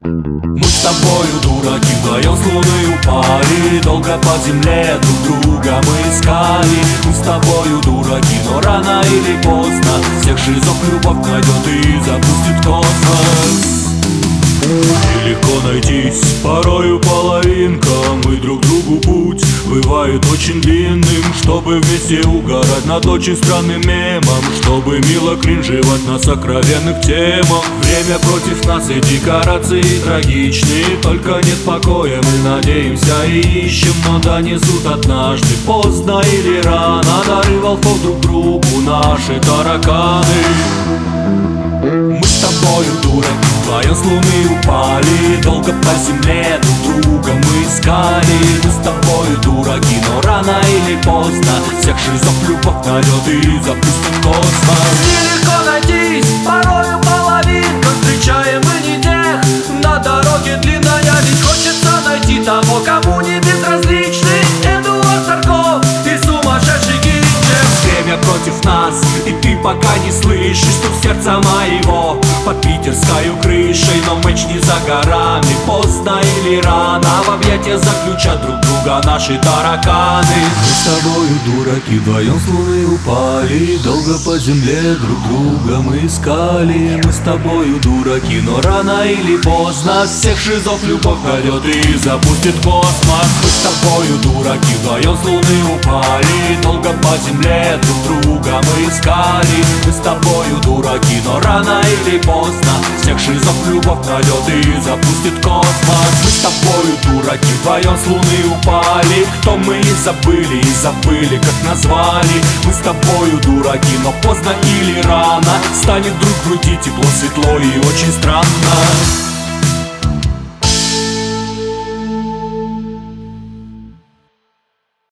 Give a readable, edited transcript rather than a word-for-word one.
Мы с тобою, дураки, вдвоем с луны упали. Долго по земле друг друга мы искали. Мы с тобою, дураки, но рано или поздно всех шизов любовь найдет и запустит в космос. Нелегко найтись, порою половинка. Мы друг другу путь бывает очень длинным. Чтобы вместе угорать над очень странным мемом, чтобы мило кринжевать на сокровенных темах. Время против нас и декорации трагичные. Только нет покоя, мы надеемся и ищем. Но донесут однажды, поздно или рано, дары волков друг другу наши тараканы. Мы с тобою, дураки, вдвоем с луны упали. Долго по земле друг друга мы искали. Мы с тобою, дураки, но рано или поздно всех шизов любовь найдет и запустит в космос. Нелегко найтись, порою половинка. Встречаем мы не тех, на дороге длинная. Ведь хочется найти того, кому не безразличны Эдуард Сарков и сумасшедший Гинчев. Время против нас, и ты пока не слышишь стук сердца моего под питерскою крышей. Но матч не за горами, поздно или рано в объятия заключат друг друга наши тараканы. Мы с тобою, дураки, вдвоем с луны упали. Долго по земле друг друга мы искали. Мы с тобою, дураки, но рано или поздно всех шизов любовь найдет и запустит в космос. Мы с тобою, дураки, вдвоем с луны упали. Долго по земле друг друга мы искали. Мы с тобою, дураки, но рано или поздно всех шизов любовь найдет и запустит в космос. Мы с тобою, дураки, вдвоем с луны упали. Кто мы и забыли, как назвали. Мы с тобою, дураки, но поздно или рано станет вдруг в груди тепло, светло и очень странно.